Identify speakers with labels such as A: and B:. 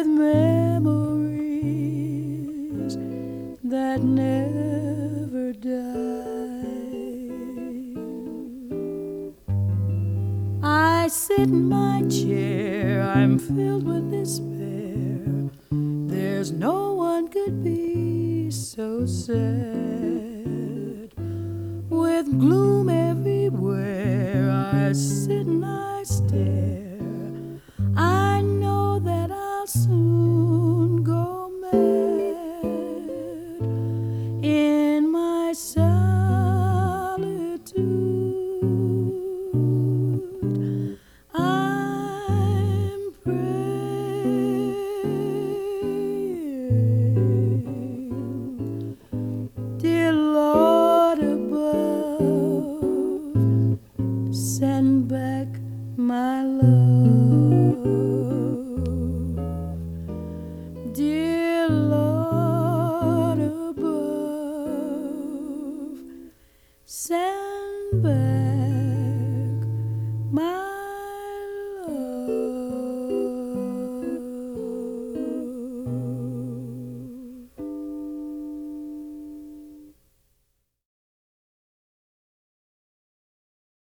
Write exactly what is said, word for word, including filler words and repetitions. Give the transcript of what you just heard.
A: with memories that never die. I sit in my chair, I'm filled with despair. There's no one could be so sad. With gloom everywhere, I sit and I stare.